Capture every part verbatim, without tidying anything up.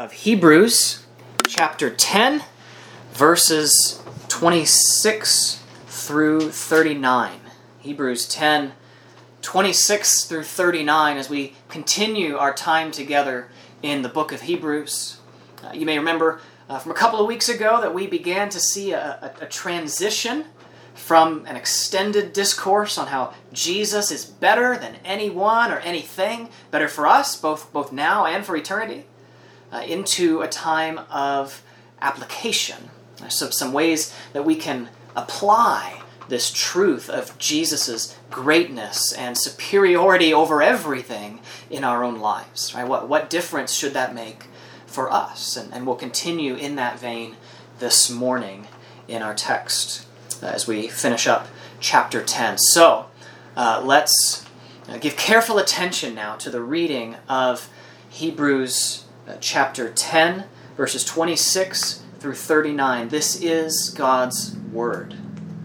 of Hebrews, chapter ten, verses twenty-six through thirty-nine. Hebrews ten, twenty-six through thirty-nine, as we continue our time together in the book of Hebrews. Uh, you may remember uh, from a couple of weeks ago that we began to see a, a, a transition from an extended discourse on how Jesus is better than anyone or anything, better for us, both, both now and for eternity, uh, into a time of application. So some ways that we can apply this truth of Jesus' greatness and superiority over everything in our own lives. Right? What, what difference should that make for us? And, and we'll continue in that vein this morning in our text as we finish up chapter ten. So, uh, let's uh, give careful attention now to the reading of Hebrews uh, chapter ten, verses twenty-six through thirty-nine. This is God's Word.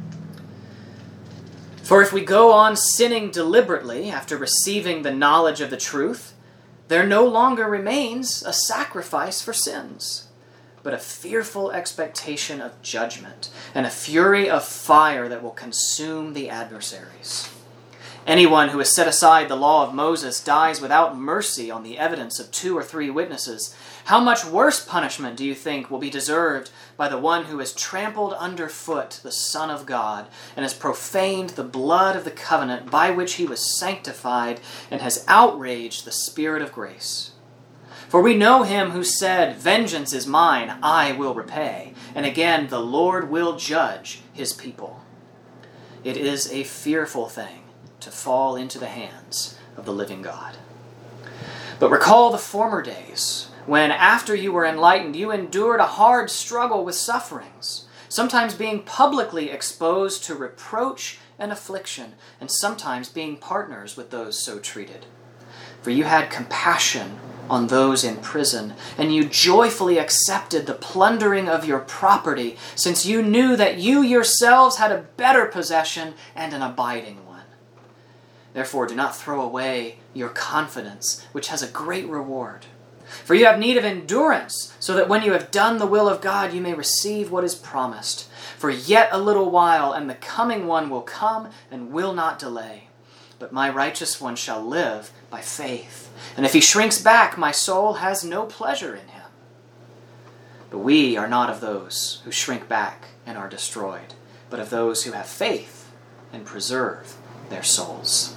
For if we go on sinning deliberately after receiving the knowledge of the truth, there no longer remains a sacrifice for sins, but a fearful expectation of judgment and a fury of fire that will consume the adversaries. Anyone who has set aside the law of Moses dies without mercy on the evidence of two or three witnesses. How much worse punishment do you think will be deserved by the one who has trampled underfoot the Son of God and has profaned the blood of the covenant by which he was sanctified and has outraged the Spirit of grace? For we know him who said, "Vengeance is mine, I will repay," and again, "The Lord will judge his people." It is a fearful thing to fall into the hands of the living God. But recall the former days, when after you were enlightened, you endured a hard struggle with sufferings, sometimes being publicly exposed to reproach and affliction, and sometimes being partners with those so treated. For you had compassion on those in prison, and you joyfully accepted the plundering of your property, since you knew that you yourselves had a better possession and an abiding one. Therefore do not throw away your confidence, which has a great reward. For you have need of endurance, so that when you have done the will of God, you may receive what is promised. For yet a little while, and the coming one will come and will not delay. But my righteous one shall live by faith. And if he shrinks back, my soul has no pleasure in him. But we are not of those who shrink back and are destroyed, but of those who have faith and preserve their souls.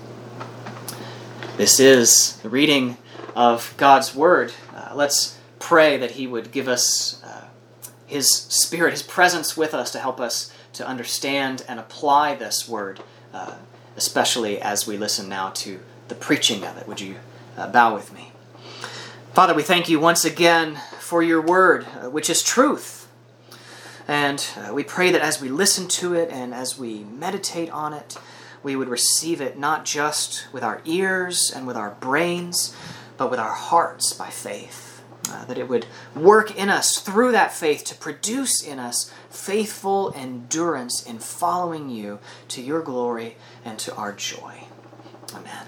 This is the reading of God's Word. Uh, let's pray that he would give us uh, his Spirit, his presence with us to help us to understand and apply this Word, uh, especially as we listen now to the preaching of it. Would you uh, bow with me? Father, we thank you once again for your Word, uh, which is truth. And uh, we pray that as we listen to it and as we meditate on it, we would receive it not just with our ears and with our brains, but with our hearts by faith. Uh, that it would work in us through that faith to produce in us faithful endurance in following you to your glory and to our joy. Amen.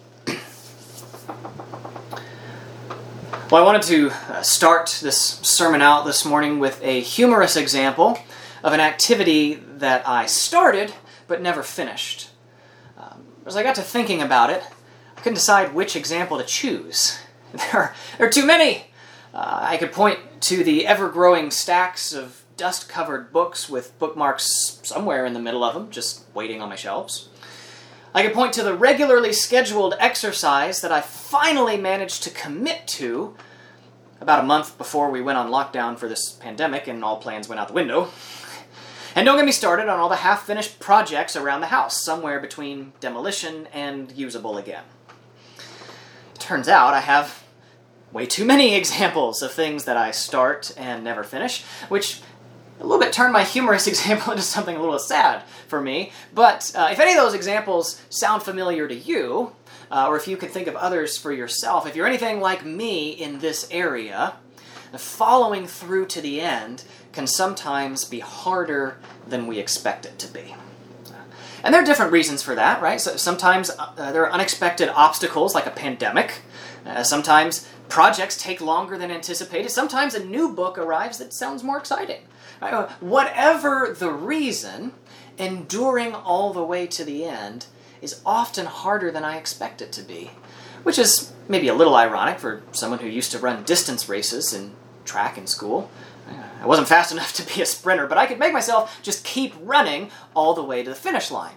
Well, I wanted to uh, start this sermon out this morning with a humorous example of an activity that I started but never finished. Um, as I got to thinking about it, I couldn't decide which example to choose. There are, there are too many. Uh, I could point to the ever-growing stacks of dust-covered books with bookmarks somewhere in the middle of them, just waiting on my shelves. I could point to the regularly scheduled exercise that I finally managed to commit to about a month before we went on lockdown for this pandemic and all plans went out the window. And don't get me started on all the half-finished projects around the house, somewhere between demolition and usable again. It turns out I have way too many examples of things that I start and never finish, which a little bit turned my humorous example into something a little sad for me. But uh, if any of those examples sound familiar to you, uh, or if you could think of others for yourself, if you're anything like me in this area, following through to the end can sometimes be harder than we expect it to be. And there are different reasons for that, right? So sometimes uh, there are unexpected obstacles like a pandemic. Uh, sometimes projects take longer than anticipated. Sometimes a new book arrives that sounds more exciting. Uh, whatever the reason, enduring all the way to the end is often harder than I expect it to be, which is maybe a little ironic for someone who used to run distance races in track in school. I wasn't fast enough to be a sprinter, but I could make myself just keep running all the way to the finish line.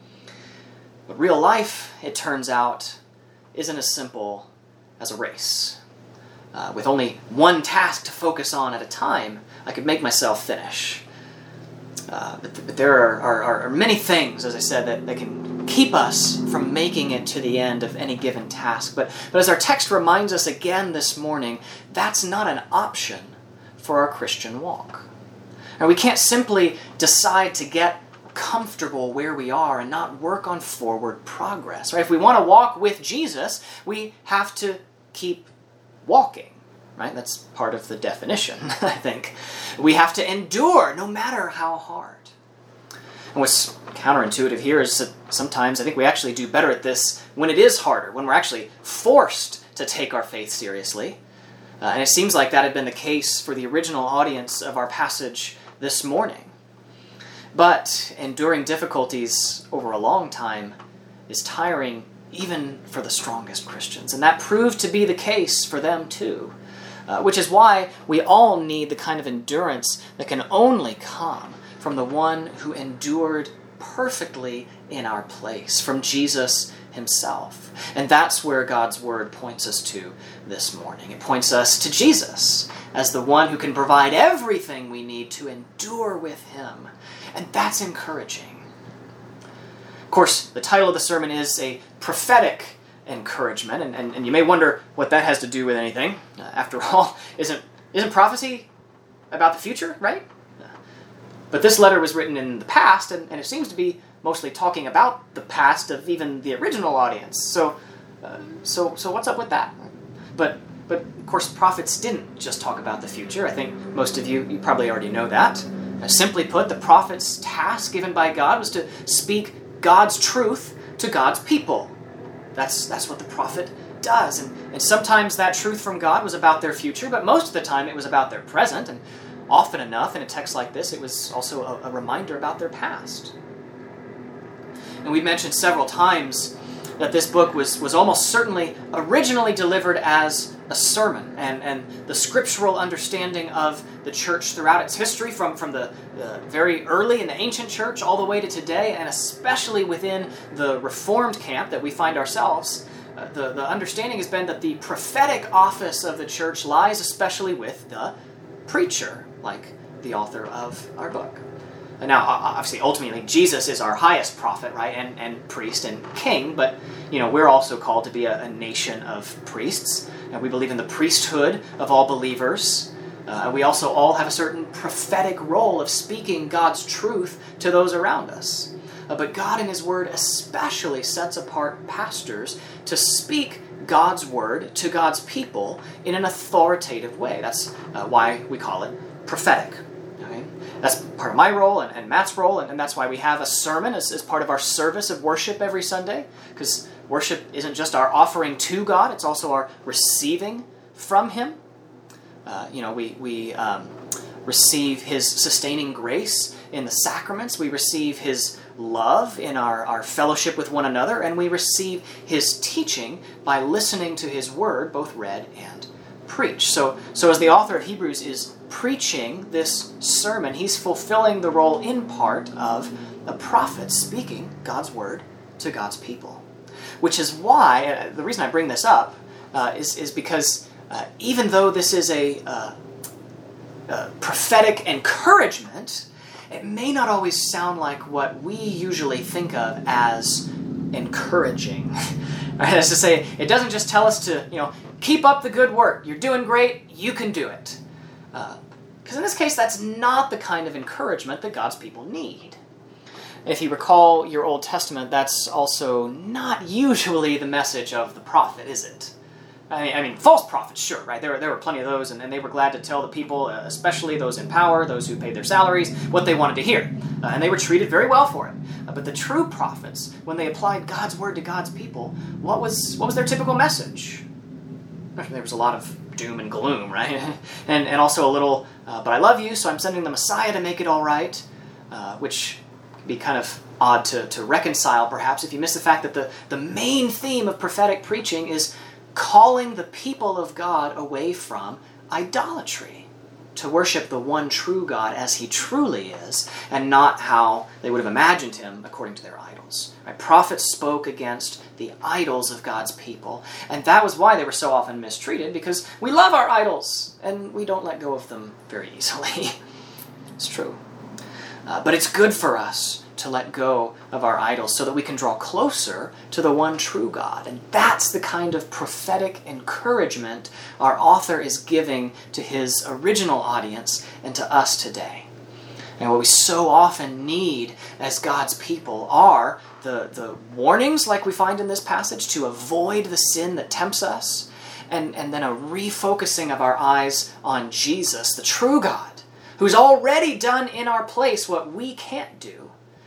But real life, it turns out, isn't as simple as a race. Uh, with only one task to focus on at a time, I could make myself finish. Uh, but, th- but there are, are, are many things, as I said, that, that can keep us from making it to the end of any given task. But, but as our text reminds us again this morning, that's not an option for our Christian walk. And we can't simply decide to get comfortable where we are and not work on forward progress. Right? If we want to walk with Jesus, we have to keep walking. Right? That's part of the definition, I think. We have to endure no matter how hard. And what's counterintuitive here is that sometimes I think we actually do better at this when it is harder, when we're actually forced to take our faith seriously. Uh, and it seems like that had been the case for the original audience of our passage this morning. But enduring difficulties over a long time is tiring even for the strongest Christians. And that proved to be the case for them too. Uh, which is why we all need the kind of endurance that can only come from the one who endured perfectly in our place, from Jesus himself. And that's where God's word points us to this morning. It points us to Jesus as the one who can provide everything we need to endure with him. And that's encouraging. Of course, the title of the sermon is a prophetic encouragement, and, and, and you may wonder what that has to do with anything. Uh, after all, isn't isn't prophecy about the future, right? Uh, but this letter was written in the past, and, and it seems to be mostly talking about the past of even the original audience. So, uh, so, so what's up with that? But, but of course, prophets didn't just talk about the future. I think most of you, you probably already know that. Uh, simply put, the prophet's task given by God was to speak God's truth to God's people. That's that's what the prophet does. And, and sometimes that truth from God was about their future, but most of the time it was about their present. And often enough, in a text like this, it was also a, a reminder about their past. And we've mentioned several times that this book was, was almost certainly originally delivered as a sermon, and, and the scriptural understanding of the church throughout its history, from, from the, the very early in the ancient church all the way to today, and especially within the Reformed camp that we find ourselves, uh, the, the understanding has been that the prophetic office of the church lies especially with the preacher, like the author of our book. Now, obviously, ultimately, Jesus is our highest prophet, right, and, and priest and king, but, you know, we're also called to be a, a nation of priests, and we believe in the priesthood of all believers. Uh, we also all have a certain prophetic role of speaking God's truth to those around us. Uh, but God in his word especially sets apart pastors to speak God's word to God's people in an authoritative way. That's uh, why we call it prophetic. That's part of my role and, and Matt's role, and, and that's why we have a sermon as, as part of our service of worship every Sunday, because worship isn't just our offering to God, it's also our receiving from him. Uh, you know, we, we um, receive his sustaining grace in the sacraments, we receive his love in our, our fellowship with one another, and we receive his teaching by listening to his word, both read and preached. So, so as the author of Hebrews is preaching this sermon, he's fulfilling the role in part of a prophet speaking God's word to God's people. Which is why, uh, the reason I bring this up uh, is, is because uh, even though this is a, uh, a prophetic encouragement, it may not always sound like what we usually think of as encouraging. Right? That's to say, it doesn't just tell us to, you know, keep up the good work. You're doing great. You can do it. Because uh, in this case, that's not the kind of encouragement that God's people need. If you recall your Old Testament, that's also not usually the message of the prophet, is it? I mean, I mean false prophets, sure, right? There were, there were plenty of those, and, and they were glad to tell the people, uh, especially those in power, those who paid their salaries, what they wanted to hear. Uh, and they were treated very well for it. Uh, but the true prophets, when they applied God's word to God's people, what was what was their typical message? There was a lot of doom and gloom, right? and and also a little, uh, but I love you, so I'm sending the Messiah to make it all right, uh, which can be kind of odd to, to reconcile, perhaps, if you miss the fact that the, the main theme of prophetic preaching is calling the people of God away from idolatry, to worship the one true God as he truly is, and not how they would have imagined him according to their idols. Right? Prophets spoke against the idols of God's people, and that was why they were so often mistreated, because we love our idols, and we don't let go of them very easily. It's true. Uh, but it's good for us to let go of our idols so that we can draw closer to the one true God. And that's the kind of prophetic encouragement our author is giving to his original audience and to us today. And what we so often need as God's people are the, the warnings like we find in this passage to avoid the sin that tempts us, and, and then a refocusing of our eyes on Jesus, the true God, who's already done in our place what we can't do.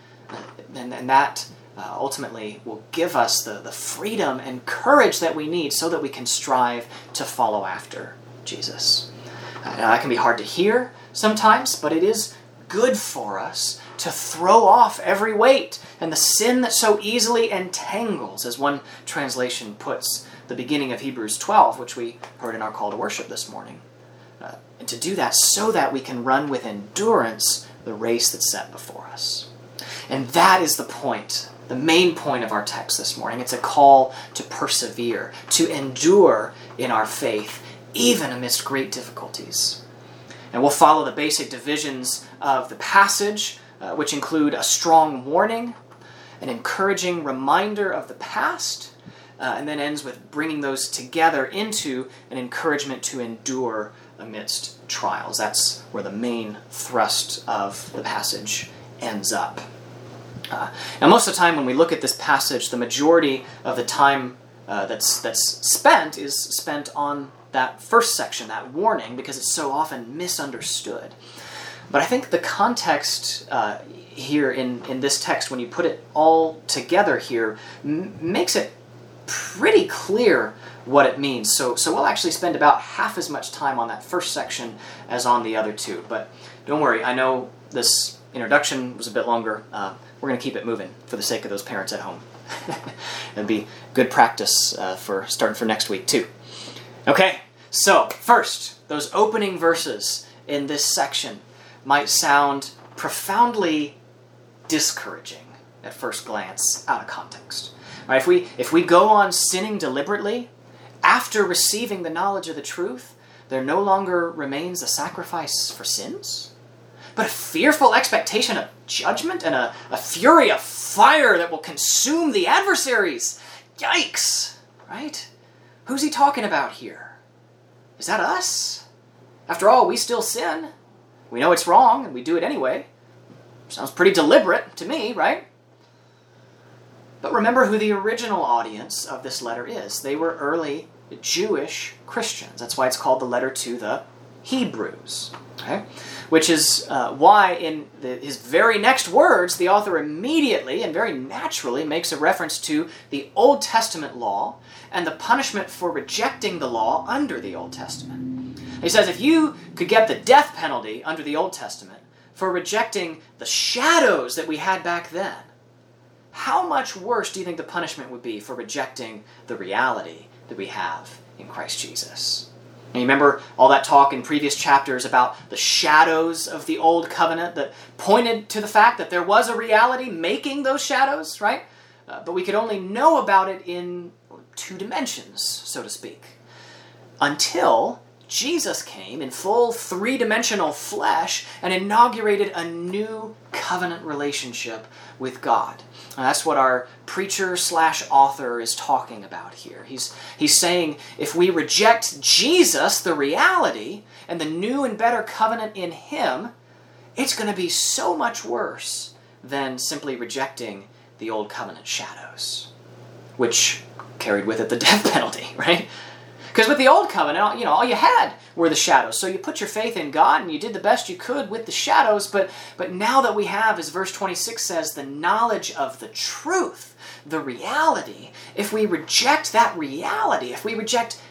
And, and that uh, ultimately will give us the, the freedom and courage that we need so that we can strive to follow after Jesus. Uh, now, that can be hard to hear sometimes, but it is good for us to throw off every weight and the sin that so easily entangles, as one translation puts the beginning of Hebrews twelve, which we heard in our call to worship this morning. Uh, and to do that so that we can run with endurance the race that's set before us. And that is the point, the main point of our text this morning. It's a call to persevere, to endure in our faith, even amidst great difficulties. And we'll follow the basic divisions of the passage, uh, which include a strong warning, an encouraging reminder of the past, uh, and then ends with bringing those together into an encouragement to endure amidst trials. That's where the main thrust of the passage ends up. Uh, now, most of the time when we look at this passage, the majority of the time uh, that's that's spent is spent on that first section, that warning, because it's so often misunderstood. But I think the context uh, here in, in this text, when you put it all together here, m- makes it pretty clear what it means. So, so we'll actually spend about half as much time on that first section as on the other two. But don't worry, I know this introduction was a bit longer. Uh, we're going to keep it moving for the sake of those parents at home. It'd be good practice uh, for starting for next week too. Okay, so first, those opening verses in this section might sound profoundly discouraging at first glance out of context. Right, if we if we go on sinning deliberately after receiving the knowledge of the truth, there no longer remains a sacrifice for sins, but a fearful expectation of judgment and a, a fury of fire that will consume the adversaries. Yikes! Right? Who's he talking about here? Is that us? After all, we still sin. We know it's wrong, and we do it anyway. Sounds pretty deliberate to me, right? But remember who the original audience of this letter is. They were early Jewish Christians. That's why it's called the letter to the Hebrews. Okay? Which is uh, why in the, his very next words, the author immediately and very naturally makes a reference to the Old Testament law and the punishment for rejecting the law under the Old Testament. He says, if you could get the death penalty under the Old Testament for rejecting the shadows that we had back then, how much worse do you think the punishment would be for rejecting the reality that we have in Christ Jesus? And you remember all that talk in previous chapters about the shadows of the old covenant that pointed to the fact that there was a reality making those shadows, right? Uh, but we could only know about it in two dimensions, so to speak, until Jesus came in full three-dimensional flesh and inaugurated a new covenant relationship with God. And that's what our preacher slash author is talking about here. He's, he's saying if we reject Jesus, the reality, and the new and better covenant in him, it's going to be so much worse than simply rejecting the old covenant shadows, which carried with it the death penalty, right? Because with the old covenant, you know, all you had were the shadows. So you put your faith in God and you did the best you could with the shadows. But, but now that we have, as verse twenty-six says, the knowledge of the truth, the reality, if we reject that reality, if we reject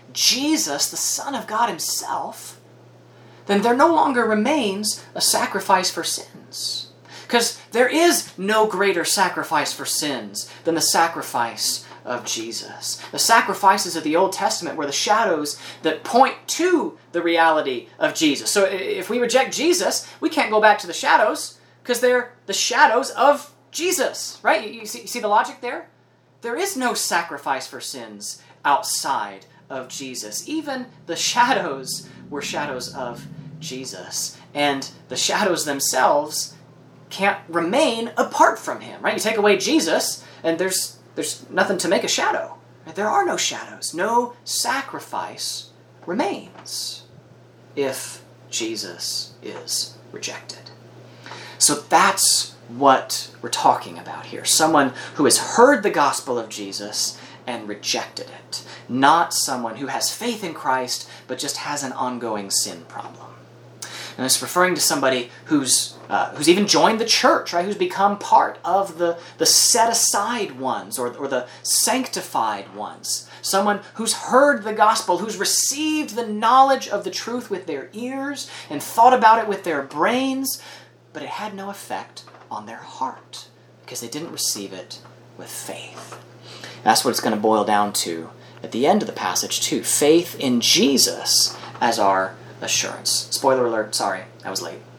Jesus, the Son of God himself, then there no longer remains a sacrifice for sins. Because there is no greater sacrifice for sins than the sacrifice of Jesus. The sacrifices of the Old Testament were the shadows that point to the reality of Jesus. So if we reject Jesus, we can't go back to the shadows because they're the shadows of Jesus, right? You see, you see the logic there? There is no sacrifice for sins outside of Jesus. Even the shadows were shadows of Jesus. And the shadows themselves can't remain apart from him, right? You take away Jesus, and there's there's nothing to make a shadow. Right? There are no shadows. No sacrifice remains if Jesus is rejected. So that's what we're talking about here. Someone who has heard the gospel of Jesus and rejected it. Not someone who has faith in Christ, but just has an ongoing sin problem. And it's referring to somebody who's uh, who's even joined the church, right? Who's become part of the, the set-aside ones or, or the sanctified ones. Someone who's heard the gospel, who's received the knowledge of the truth with their ears and thought about it with their brains, but it had no effect on their heart because they didn't receive it with faith. That's what it's going to boil down to at the end of the passage too. Faith in Jesus as our assurance. Spoiler alert, sorry, I was late.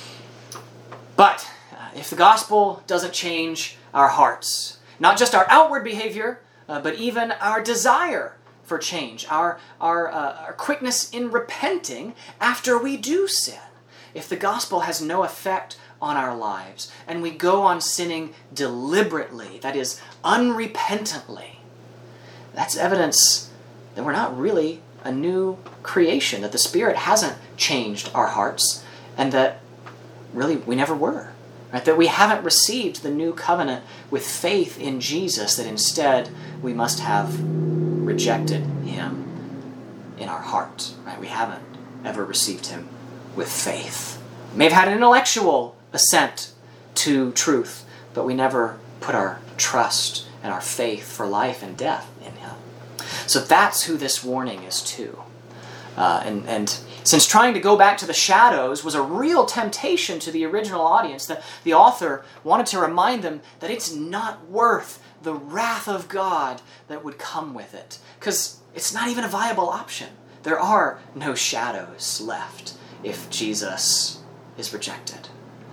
But uh, if the gospel doesn't change our hearts, not just our outward behavior, uh, but even our desire for change, our, our, uh, our quickness in repenting after we do sin, if the gospel has no effect on our lives, and we go on sinning deliberately, that is, unrepentantly, that's evidence that we're not really a new creation, that the Spirit hasn't changed our hearts, and that really we never were. Right? That we haven't received the new covenant with faith in Jesus, that instead we must have rejected him in our heart. Right? We haven't ever received him with faith. We may have had an intellectual assent to truth, but we never put our trust and our faith for life and death in him. So that's who this warning is to. Uh, and, and since trying to go back to the shadows was a real temptation to the original audience, the, the author wanted to remind them that it's not worth the wrath of God that would come with it. Because it's not even a viable option. There are no shadows left if Jesus is rejected.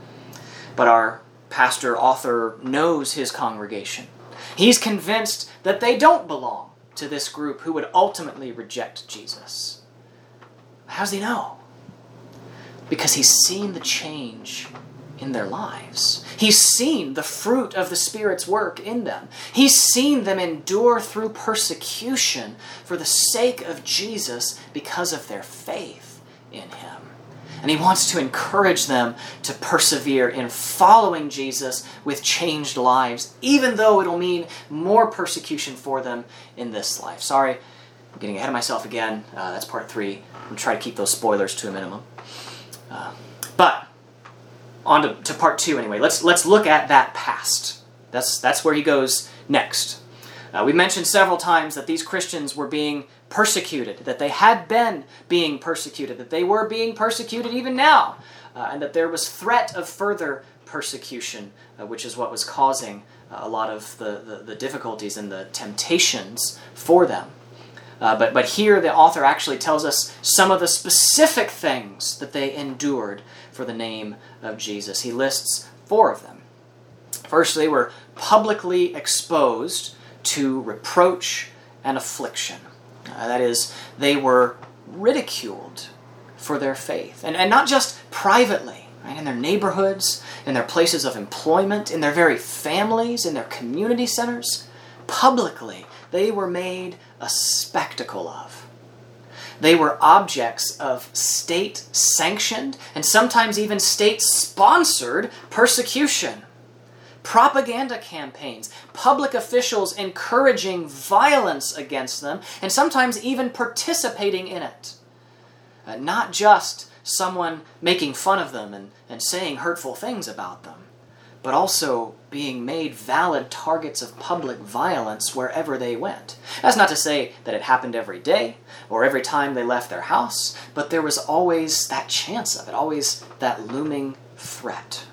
But our pastor author knows his congregation. He's convinced that they don't belong to this group who would ultimately reject Jesus. How does he know? Because he's seen the change in their lives. He's seen the fruit of the Spirit's work in them. He's seen them endure through persecution for the sake of Jesus because of their faith in him. And he wants to encourage them to persevere in following Jesus with changed lives, even though it'll mean more persecution for them in this life. Sorry, I'm getting ahead of myself again. Uh, that's part three. I'm going to try to keep those spoilers to a minimum. Uh, but, on to, to part two anyway. Let's let's look at that past. That's, that's where he goes next. Uh, we mentioned several times that these Christians were being persecuted, that they had been being persecuted, that they were being persecuted even now, uh, and that there was threat of further persecution, uh, which is what was causing uh, a lot of the, the, the difficulties and the temptations for them. Uh, but, but here the author actually tells us some of the specific things that they endured for the name of Jesus. He lists four of them. First, they were publicly exposed to reproach and affliction. Uh, that is, they were ridiculed for their faith. And, and not just privately, right? In their neighborhoods, in their places of employment, in their very families, in their community centers. Publicly, they were made a spectacle of. They were objects of state-sanctioned and sometimes even state-sponsored persecution. Propaganda campaigns, public officials encouraging violence against them, and sometimes even participating in it. Uh, not just someone making fun of them and, and saying hurtful things about them, but also being made valid targets of public violence wherever they went. That's not to say that it happened every day or every time they left their house, but there was always that chance of it, always that looming threat.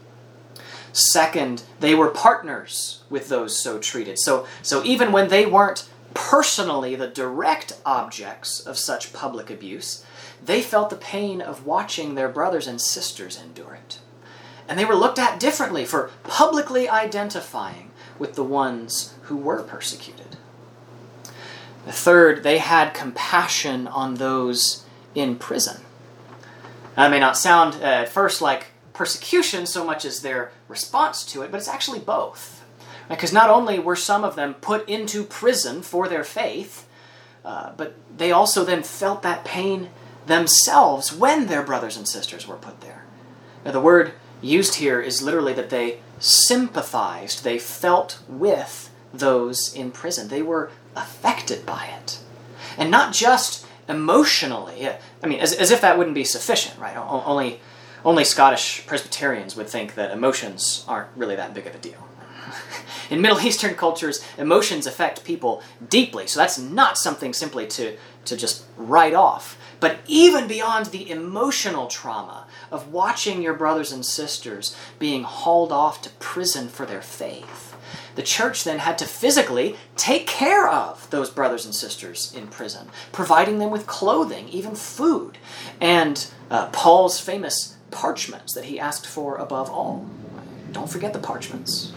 Second, they were partners with those so treated. So, so even when they weren't personally the direct objects of such public abuse, they felt the pain of watching their brothers and sisters endure it. And they were looked at differently for publicly identifying with the ones who were persecuted. The third, they had compassion on those in prison. That may not sound uh, at first like persecution so much as their response to it, but it's actually both. Because not only were some of them put into prison for their faith, uh, but they also then felt that pain themselves when their brothers and sisters were put there. Now, the word used here is literally that they sympathized, they felt with those in prison. They were affected by it. And not just emotionally. I mean, as, as if that wouldn't be sufficient, right? O- only, only Scottish Presbyterians would think that emotions aren't really that big of a deal. In Middle Eastern cultures, emotions affect people deeply, so that's not something simply to, to just write off. But even beyond the emotional trauma of watching your brothers and sisters being hauled off to prison for their faith, the church then had to physically take care of those brothers and sisters in prison, providing them with clothing, even food, and uh, Paul's famous parchments that he asked for above all. Don't forget the parchments.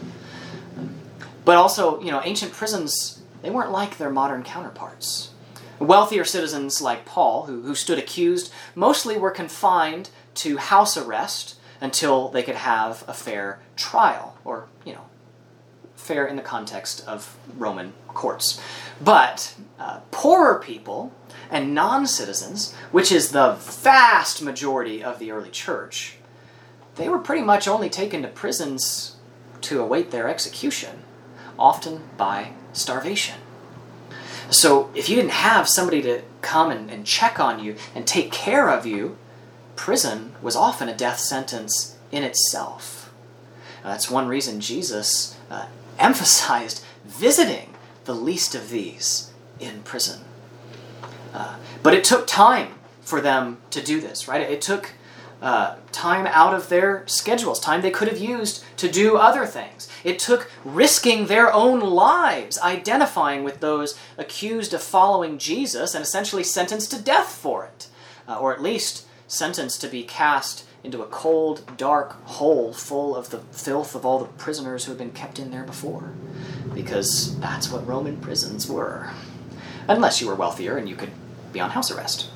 But also, you know, ancient prisons, they weren't like their modern counterparts. Wealthier citizens like Paul, who, who stood accused, mostly were confined to house arrest until they could have a fair trial, or, you know, fair in the context of Roman courts. But uh, poorer people and non-citizens, which is the vast majority of the early church, they were pretty much only taken to prisons to await their execution, often by starvation. So if you didn't have somebody to come and, and check on you and take care of you, prison was often a death sentence in itself. Now, that's one reason Jesus uh, emphasized visiting the least of these in prison. Uh, but it took time for them to do this, right? It took uh, time out of their schedules, time they could have used to do other things. It took risking their own lives, identifying with those accused of following Jesus and essentially sentenced to death for it, uh, or at least sentenced to be cast into a cold, dark hole full of the filth of all the prisoners who had been kept in there before, because that's what Roman prisons were, unless you were wealthier and you could be on house arrest.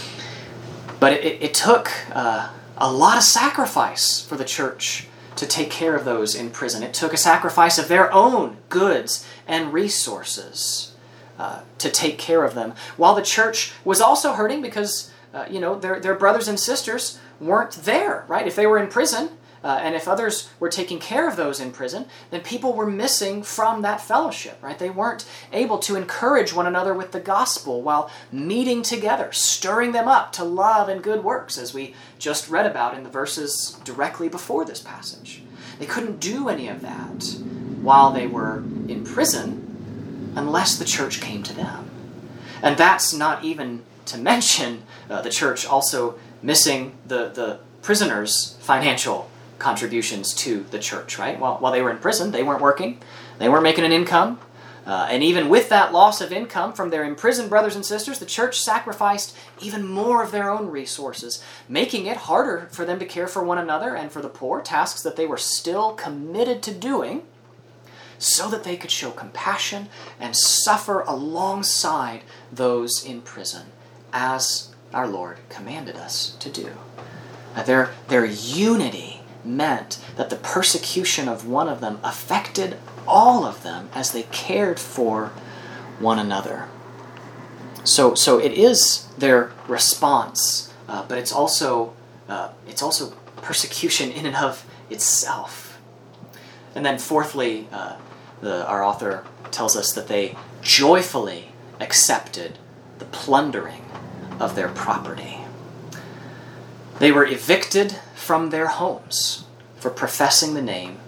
But it, it took uh, a lot of sacrifice for the church to take care of those in prison. It took a sacrifice of their own goods and resources uh, to take care of them, while the church was also hurting because uh, you know their their brothers and sisters weren't there, right? If they were in prison, uh, and if others were taking care of those in prison, then people were missing from that fellowship, right? They weren't able to encourage one another with the gospel while meeting together, stirring them up to love and good works, as we just read about in the verses directly before this passage. They couldn't do any of that while they were in prison unless the church came to them. And that's not even to mention uh, the church also missing the, the prisoners' financial contributions to the church, right? While, while they were in prison, they weren't working, they weren't making an income, uh, and even with that loss of income from their imprisoned brothers and sisters, the church sacrificed even more of their own resources, making it harder for them to care for one another and for the poor, tasks that they were still committed to doing, so that they could show compassion and suffer alongside those in prison, as our Lord commanded us to do. Uh, their, their unity meant that the persecution of one of them affected all of them as they cared for one another. So, so it is their response, uh, but it's also uh, it's also persecution in and of itself. And then, fourthly, uh, the, our author tells us that they joyfully accepted the plundering of their property. They were evicted from their homes for professing the name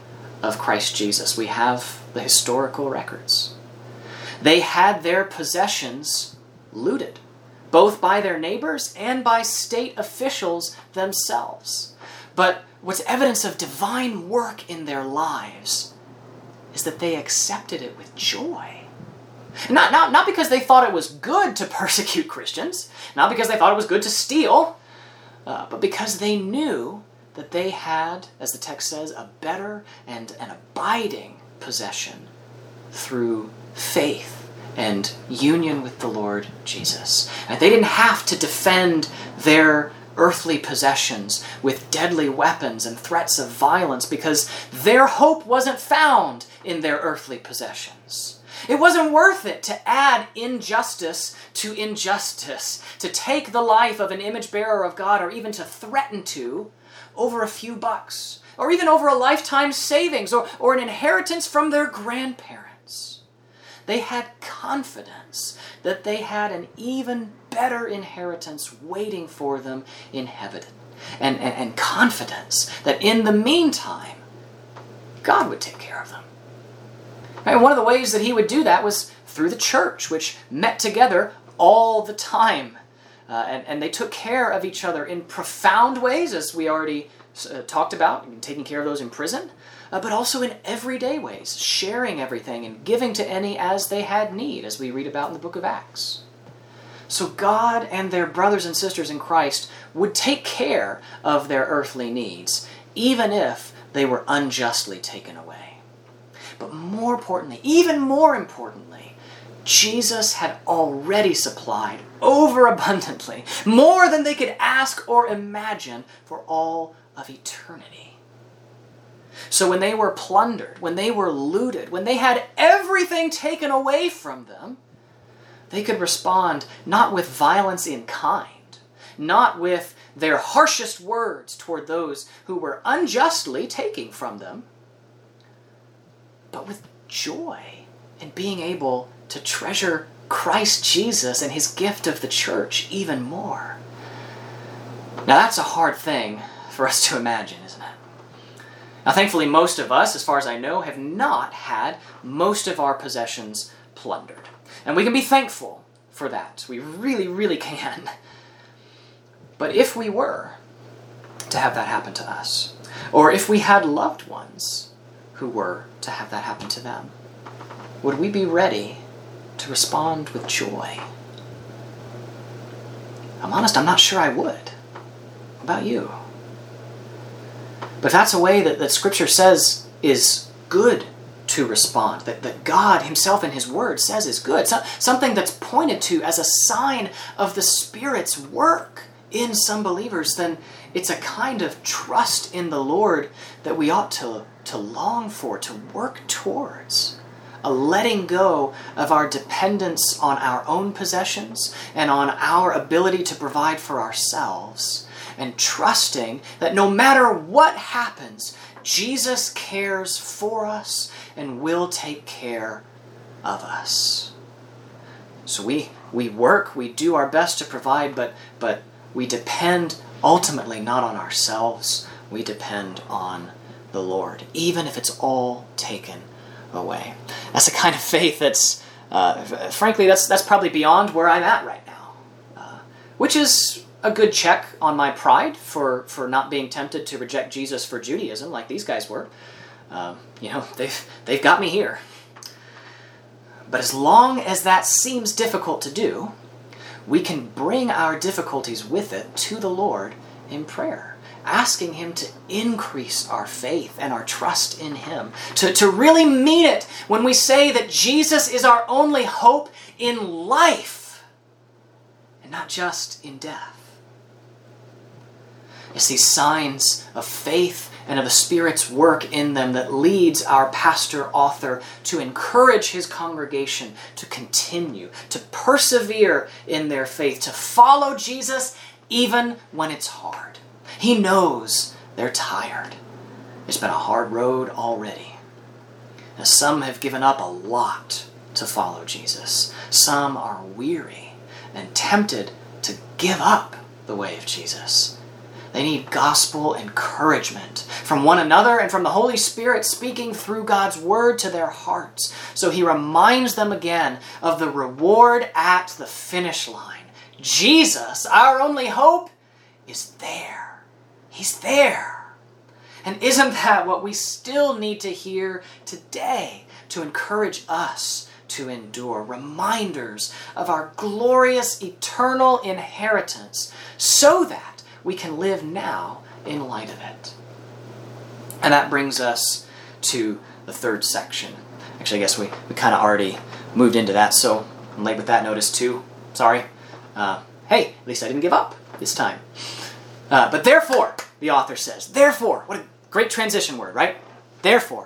of Christ Jesus. We have the historical records. They had their possessions looted, both by their neighbors and by state officials themselves. But what's evidence of divine work in their lives is that they accepted it with joy. Not, not, not because they thought it was good to persecute Christians, not because they thought it was good to steal, uh, but because they knew that they had, as the text says, a better and an abiding possession through faith and union with the Lord Jesus. And they didn't have to defend their earthly possessions with deadly weapons and threats of violence because their hope wasn't found in their earthly possessions. It wasn't worth it to add injustice to injustice, to take the life of an image bearer of God, or even to threaten to, over a few bucks, or even over a lifetime savings, or, or an inheritance from their grandparents. They had confidence that they had an even better inheritance waiting for them in heaven, and, and, and confidence that in the meantime, God would take care of them. And one of the ways that he would do that was through the church, which met together all the time. Uh, and, and they took care of each other in profound ways, as we already uh, talked about, taking care of those in prison, uh, but also in everyday ways, sharing everything and giving to any as they had need, as we read about in the book of Acts. So God and their brothers and sisters in Christ would take care of their earthly needs, even if they were unjustly taken away. But more importantly, even more importantly, Jesus had already supplied overabundantly, more than they could ask or imagine for all of eternity. So when they were plundered, when they were looted, when they had everything taken away from them, they could respond not with violence in kind, not with their harshest words toward those who were unjustly taking from them, but with joy in being able to treasure Christ Jesus and his gift of the church even more. Now that's a hard thing for us to imagine, isn't it? Now thankfully most of us, as far as I know, have not had most of our possessions plundered. And we can be thankful for that. We really, really can. But if we were to have that happen to us, or if we had loved ones who were to have that happen to them, would we be ready to respond with joy? I'm honest, I'm not sure I would. What about you? But that's a way that, that Scripture says is good to respond, that, that God himself in his word says is good, so, something that's pointed to as a sign of the Spirit's work in some believers, then it's a kind of trust in the Lord that we ought to, to long for, to work towards. A letting go of our dependence on our own possessions and on our ability to provide for ourselves, and trusting that no matter what happens, Jesus cares for us and will take care of us. So we, we work, we do our best to provide, but, but we depend ultimately not on ourselves, we depend on the Lord, even if it's all taken away. That's a kind of faith that's, uh, frankly, that's that's probably beyond where I'm at right now, uh, which is a good check on my pride for, for not being tempted to reject Jesus for Judaism like these guys were. Uh, you know, they've they've got me here. But as long as that seems difficult to do, we can bring our difficulties with it to the Lord in prayer, asking him to increase our faith and our trust in him, to, to really mean it when we say that Jesus is our only hope in life and not just in death. It's these signs of faith and of the Spirit's work in them that leads our pastor-author to encourage his congregation to continue, to persevere in their faith, to follow Jesus even when it's hard. He knows they're tired. It's been a hard road already. Now, some have given up a lot to follow Jesus. Some are weary and tempted to give up the way of Jesus. They need gospel encouragement from one another and from the Holy Spirit speaking through God's word to their hearts. So he reminds them again of the reward at the finish line. Jesus, our only hope, is there. He's there. And isn't that what we still need to hear today to encourage us to endure? Reminders of our glorious eternal inheritance so that we can live now in light of it. And that brings us to the third section. Actually, I guess we, we kind of already moved into that, so I'm late with that notice too. Sorry. Uh, hey, at least I didn't give up this time. Uh, but therefore, the author says, therefore, what a great transition word, right? Therefore,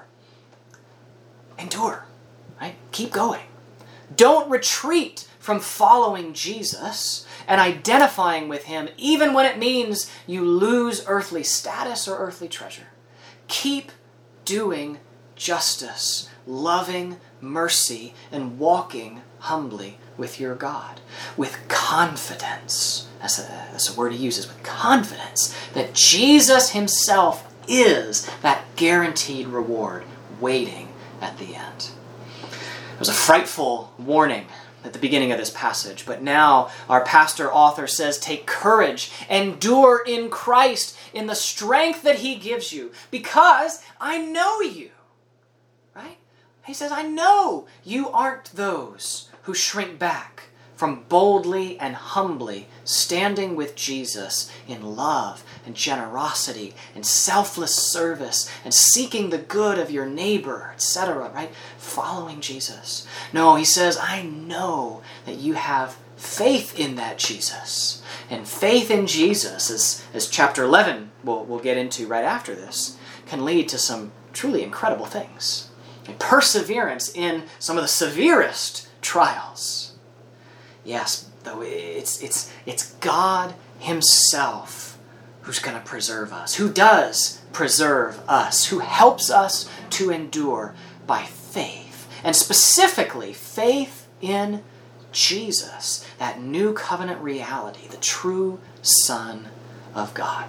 endure, right? Keep going. Don't retreat from following Jesus and identifying with him, even when it means you lose earthly status or earthly treasure. Keep doing justice, loving mercy, and walking humbly with your God, with confidence. That's a, that's a word he uses, with confidence that Jesus himself is that guaranteed reward waiting at the end. It was a frightful warning at the beginning of this passage, but now our pastor author says, take courage, endure in Christ in the strength that he gives you, because I know you, right? He says, I know you aren't those who shrink back from boldly and humbly standing with Jesus in love and generosity and selfless service and seeking the good of your neighbor, et cetera, right? Following Jesus. No, he says, I know that you have faith in that Jesus. And faith in Jesus, as, as chapter eleven we'll, we'll get into right after this, can lead to some truly incredible things. And perseverance in some of the severest trials. Yes, though it's it's it's God himself who's going to preserve us, who does preserve us, who helps us to endure by faith, and specifically faith in Jesus, that new covenant reality, the true Son of God.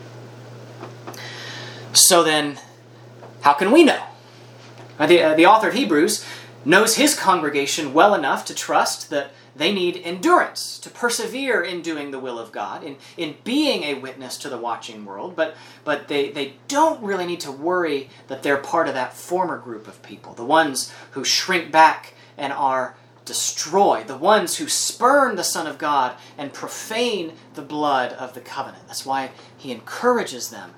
So then, how can we know? The, uh, the author of Hebrews knows his congregation well enough to trust that they need endurance to persevere in doing the will of God, in, in being a witness to the watching world, but, but they, they don't really need to worry that they're part of that former group of people, the ones who shrink back and are destroyed, the ones who spurn the Son of God and profane the blood of the covenant. That's why he encourages them.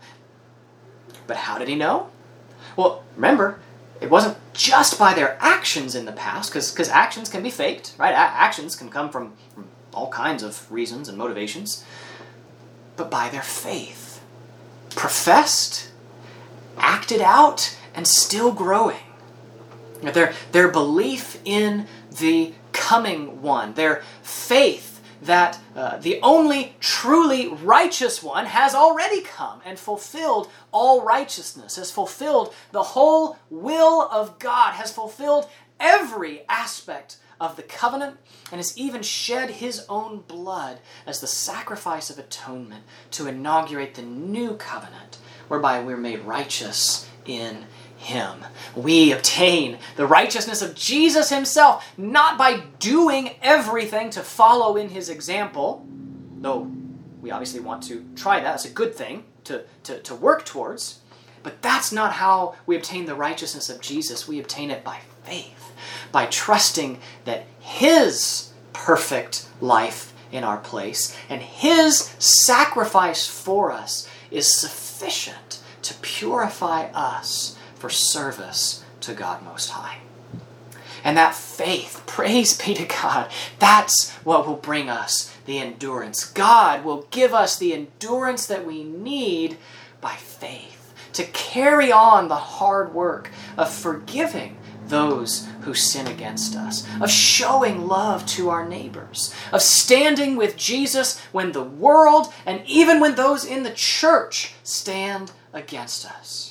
But how did he know? Well, remember, it wasn't just by their actions in the past, because actions can be faked, right? A- actions can come from, from all kinds of reasons and motivations, but by their faith. Professed, acted out, and still growing. Their, their belief in the coming one, their faith that uh, the only truly righteous one has already come and fulfilled all righteousness, has fulfilled the whole will of God, has fulfilled every aspect of the covenant, and has even shed his own blood as the sacrifice of atonement to inaugurate the new covenant, whereby we're made righteous in him. We obtain the righteousness of Jesus himself, not by doing everything to follow in his example, though we obviously want to try that. That's a good thing to, to, to work towards. But that's not how we obtain the righteousness of Jesus. We obtain it by faith, by trusting that his perfect life in our place and his sacrifice for us is sufficient to purify us for service to God Most High. And that faith, praise be to God, that's what will bring us the endurance. God will give us the endurance that we need by faith to carry on the hard work of forgiving those who sin against us, of showing love to our neighbors, of standing with Jesus when the world and even when those in the church stand against us.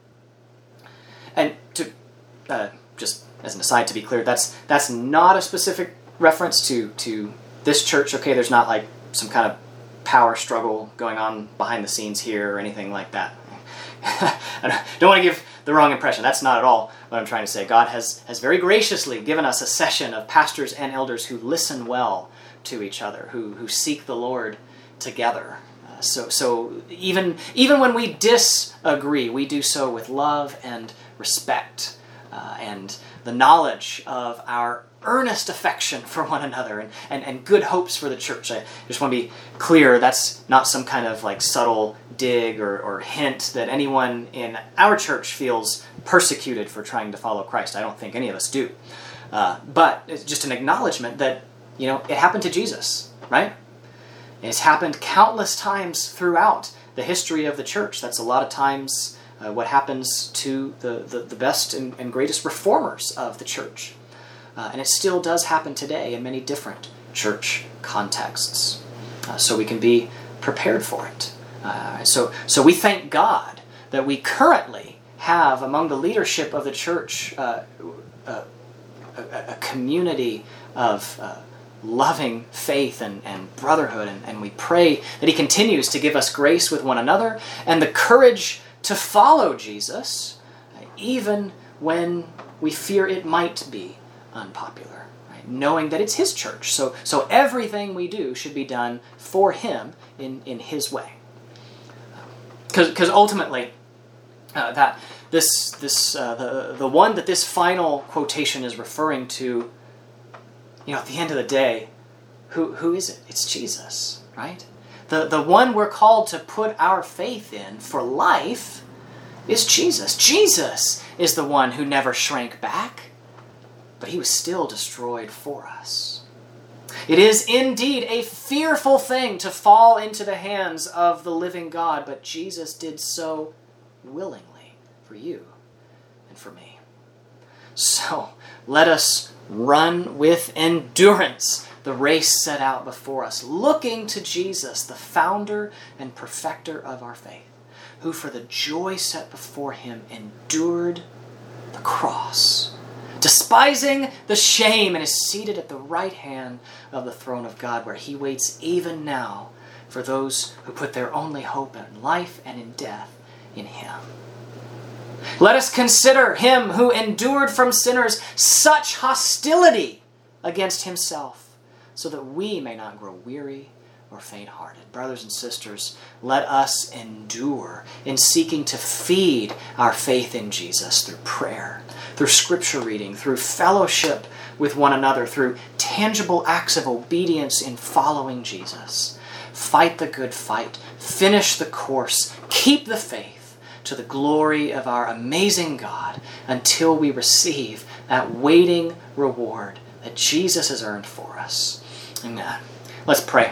And to uh, just as an aside, to be clear, that's that's not a specific reference to to this church. Okay, there's not like some kind of power struggle going on behind the scenes here or anything like that. I don't want to give the wrong impression. That's not at all what I'm trying to say. God has, has very graciously given us a session of pastors and elders who listen well to each other, who, who seek the Lord together. Uh, so so even, even when we disagree, we do so with love and respect uh, and the knowledge of our earnest affection for one another and, and, and good hopes for the church. I just want to be clear, that's not some kind of like subtle dig or, or hint that anyone in our church feels persecuted for trying to follow Christ. I don't think any of us do. Uh, but it's just an acknowledgement that, you know, it happened to Jesus, right? It's happened countless times throughout the history of the church. That's a lot of times uh, what happens to the, the, the best and, and greatest reformers of the church. Uh, and it still does happen today in many different church contexts. Uh, so we can be prepared for it. Uh, so, so we thank God that we currently have among the leadership of the church uh, a, a, a community of uh, loving faith and, and brotherhood. And, and we pray that he continues to give us grace with one another and the courage to follow Jesus, uh, even when we fear it might be unpopular, right? Knowing that it's his church. So so everything we do should be done for him in, in his way. Because ultimately, uh, that this this uh, the the one that this final quotation is referring to, you know, at the end of the day, who who is it? It's Jesus, right? The the one we're called to put our faith in for life is Jesus. Jesus is the one who never shrank back, but he was still destroyed for us. It is indeed a fearful thing to fall into the hands of the living God, but Jesus did so willingly for you and for me. So let us run with endurance the race set out before us, looking to Jesus, the founder and perfecter of our faith, who for the joy set before him endured the cross, despising the shame, and is seated at the right hand of the throne of God, where he waits even now for those who put their only hope in life and in death in him. Let us consider him who endured from sinners such hostility against himself, so that we may not grow weary or faint-hearted. Brothers and sisters, let us endure in seeking to feed our faith in Jesus through prayer, through scripture reading, through fellowship with one another, through tangible acts of obedience in following Jesus. Fight the good fight, finish the course, keep the faith to the glory of our amazing God until we receive that waiting reward that Jesus has earned for us. Amen. Let's pray.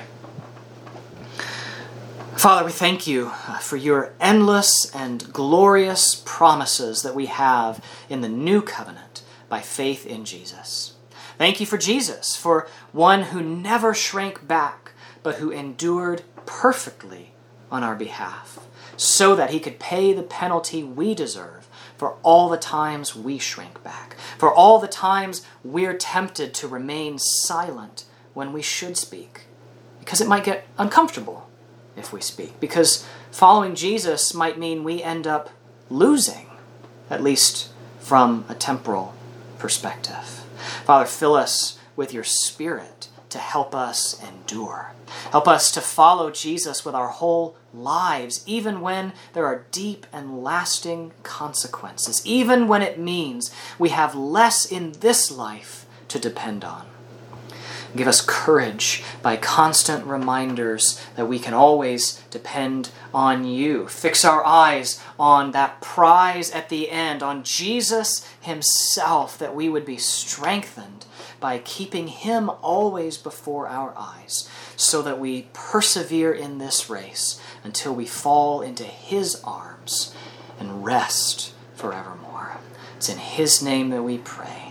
Father, we thank you for your endless and glorious promises that we have in the new covenant by faith in Jesus. Thank you for Jesus, for one who never shrank back, but who endured perfectly on our behalf, so that he could pay the penalty we deserve for all the times we shrink back, for all the times we're tempted to remain silent when we should speak, because it might get uncomfortable if we speak, because following Jesus might mean we end up losing, at least from a temporal perspective. Father, fill us with your Spirit to help us endure. Help us to follow Jesus with our whole lives, even when there are deep and lasting consequences, even when it means we have less in this life to depend on. Give us courage by constant reminders that we can always depend on you. Fix our eyes on that prize at the end, on Jesus himself, that we would be strengthened by keeping him always before our eyes, so that we persevere in this race until we fall into his arms and rest forevermore. It's in his name that we pray.